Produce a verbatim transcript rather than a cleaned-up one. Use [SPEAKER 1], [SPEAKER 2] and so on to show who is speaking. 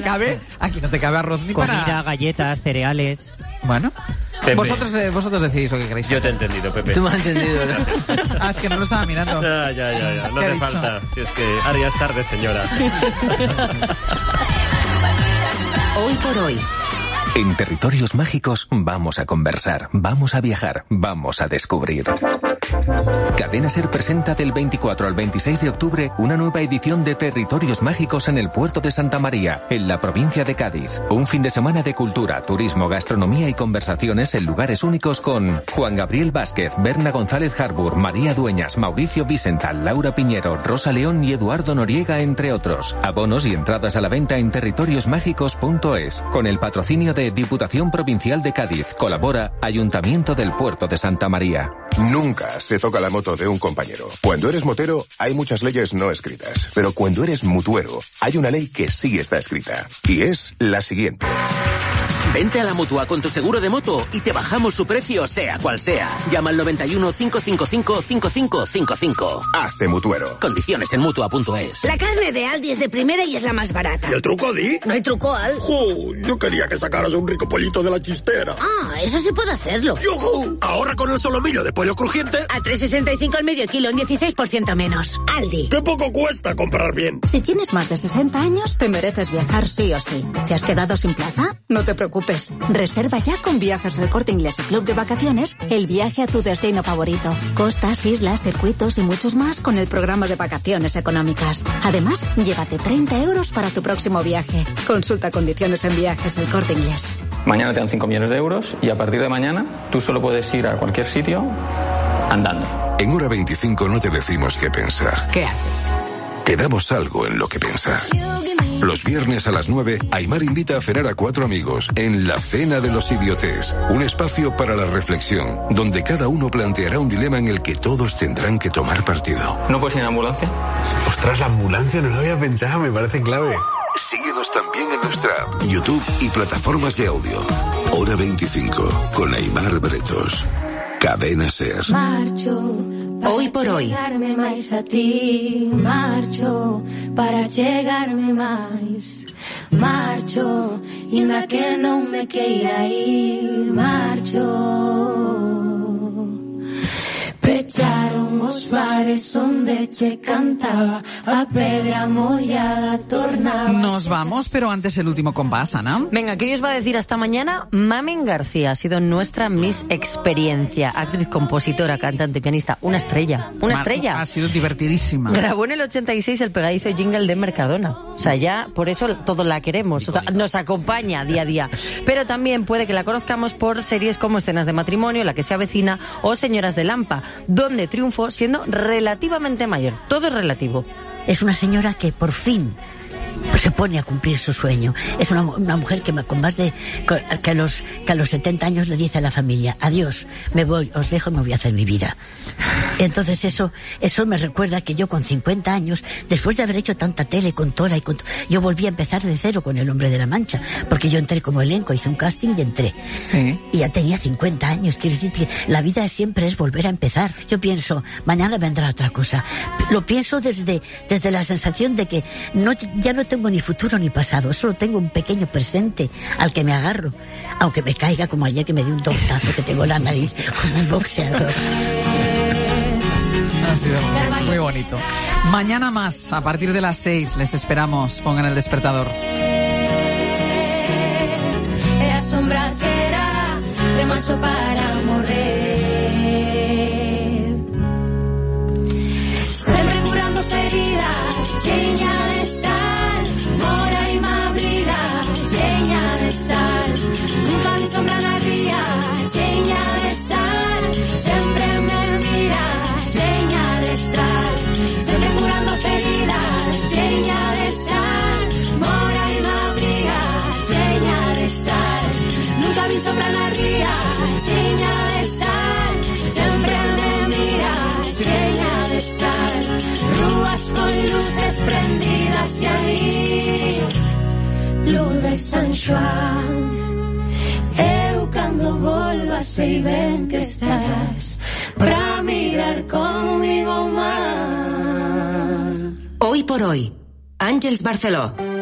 [SPEAKER 1] cabe, aquí no te cabe arroz ni
[SPEAKER 2] comida,
[SPEAKER 1] para...
[SPEAKER 2] galletas, cereales.
[SPEAKER 1] Bueno,
[SPEAKER 3] Pepe.
[SPEAKER 1] vosotros eh, vosotros decidís lo que queréis.
[SPEAKER 3] Yo te he entendido, Pepe.
[SPEAKER 4] Tú me has entendido, ¿no?
[SPEAKER 1] Ah, es que no lo estaba mirando.
[SPEAKER 3] Ya, ya, ya, ya. No
[SPEAKER 1] ¿Qué ha
[SPEAKER 3] hace
[SPEAKER 1] dicho?
[SPEAKER 3] falta. Si es que ahora ya es tarde, señora.
[SPEAKER 5] Hoy por hoy.
[SPEAKER 6] En Territorios Mágicos vamos a conversar, vamos a viajar, vamos a descubrir. Cadena Ser presenta del veinticuatro al veintiséis de octubre una nueva edición de Territorios Mágicos en el puerto de Santa María, en la provincia de Cádiz. Un fin de semana de cultura, turismo, gastronomía y conversaciones en lugares únicos con Juan Gabriel Vázquez, Berna González Harbour, María Dueñas, Mauricio Vicental, Laura Piñero, Rosa León y Eduardo Noriega, entre otros. Abonos y entradas a la venta en territorios mágicos punto es, con el patrocinio de Diputación Provincial de Cádiz. Colabora Ayuntamiento del Puerto de Santa María.
[SPEAKER 7] Nunca se toca la moto de un compañero. Cuando eres motero, hay muchas leyes no escritas. Pero cuando eres mutuero, hay una ley que sí está escrita. Y es la siguiente.
[SPEAKER 5] Vente a la Mutua con tu seguro de moto y te bajamos su precio, sea cual sea. Llama al noventa y uno, cinco cinco cinco, cinco cinco cinco cinco.
[SPEAKER 7] Hazte mutuero.
[SPEAKER 5] Condiciones en Mutua punto es.
[SPEAKER 8] La carne de Aldi es de primera y es la más barata.
[SPEAKER 9] ¿Y el truco, Di?
[SPEAKER 8] No hay truco, Al.
[SPEAKER 9] ¡Jo! Yo quería que sacaras un rico pollito de la chistera.
[SPEAKER 8] Ah, eso sí puedo hacerlo.
[SPEAKER 9] ¡Yujú! Ahorra con el solomillo de pollo crujiente.
[SPEAKER 8] A tres sesenta y cinco el medio kilo, un dieciséis por ciento menos. Aldi.
[SPEAKER 9] ¡Qué poco cuesta comprar bien!
[SPEAKER 10] Si tienes más de sesenta años, te mereces viajar sí o sí. ¿Te has quedado sin plaza? No te preocupes. Reserva ya con Viajes El Corte Inglés y Club de Vacaciones el viaje a tu destino favorito. Costas, islas, circuitos y muchos más con el programa de vacaciones económicas. Además, llévate treinta euros para tu próximo viaje. Consulta condiciones en Viajes El Corte Inglés.
[SPEAKER 11] Mañana te dan cinco millones de euros y a partir de mañana tú solo puedes ir a cualquier sitio andando.
[SPEAKER 7] En Hora veinticinco no te decimos qué pensar.
[SPEAKER 4] ¿Qué haces?
[SPEAKER 7] Te damos algo en lo que pensar. Los viernes a las nueve, Aimar invita a cenar a cuatro amigos en La Cena de los Idiotes, un espacio para la reflexión, donde cada uno planteará un dilema en el que todos tendrán que tomar partido.
[SPEAKER 11] ¿No puedes ir en ambulancia?
[SPEAKER 9] Ostras, la ambulancia no lo había pensado, me parece clave.
[SPEAKER 7] Síguenos también en nuestra app, YouTube y plataformas de audio. Hora veinticinco, con Aimar Bretos. Cadena Ser.
[SPEAKER 12] Marcho.
[SPEAKER 5] Hoy por hoy.
[SPEAKER 12] Chegarme máis a ti, marcho para chegarme máis. Marcho, inda que non me queira ir, marcho. Pecharon os bares onde che cantaba, a pedra mollada tornaba.
[SPEAKER 1] Nos vamos, pero antes el último compás, Ana.
[SPEAKER 13] Venga, ¿qué os va a decir hasta mañana? Mamen García ha sido nuestra Miss Experiencia. Actriz, compositora, cantante, pianista. Una estrella. Una
[SPEAKER 1] Mar-
[SPEAKER 13] estrella.
[SPEAKER 1] Ha sido divertidísima.
[SPEAKER 13] Grabó en el ochenta y seis el pegadizo jingle de Mercadona. O sea, ya por eso todos la queremos. O sea, nos acompaña día a día. Pero también puede que la conozcamos por series como Escenas de Matrimonio, La que se avecina o Señoras de Lampa, donde triunfó siendo relativamente mayor. Todo es relativo.
[SPEAKER 14] Es una señora que por fin se pone a cumplir su sueño. Es una, una mujer que con más de que a los que a los setenta años le dice a la familia: adiós, me voy, os dejo y me voy a hacer mi vida. Entonces eso eso me recuerda que yo con cincuenta años, después de haber hecho tanta tele con Tora y con, yo volví a empezar de cero con El Hombre de la Mancha, porque yo entré como elenco, hice un casting y entré.
[SPEAKER 1] Sí.
[SPEAKER 14] Y ya tenía cincuenta años. Quiero decir que la vida siempre es volver a empezar. Yo pienso, mañana vendrá otra cosa. Lo pienso desde desde la sensación de que no ya no tengo ni futuro ni pasado, solo tengo un pequeño presente al que me agarro, aunque me caiga como ayer que me di un tortazo que tengo la nariz como un boxeador.
[SPEAKER 1] Ha sido muy bonito. Mañana más, a partir de las seis, les esperamos. Pongan el despertador.
[SPEAKER 12] E a sombra será remanso para morrer. Sempre curando feridas, cheña de sal, mora y me abriga, cheña de sal. Nunca vi sombra na ría, cheña de sal, sempre me mira, cheña de sal. Sempre curando feridas, cheña de sal, mora y me abriga, cheña de sal. Nunca vi sombra na ría, cheña de sal, sempre me mira, cheña de sal. Rúas con luces prendidas y ahí luz de San Juan. Eu cando volva sei ben que estás pra mirar conmigo más.
[SPEAKER 5] Hoy por hoy, Àngels Barceló.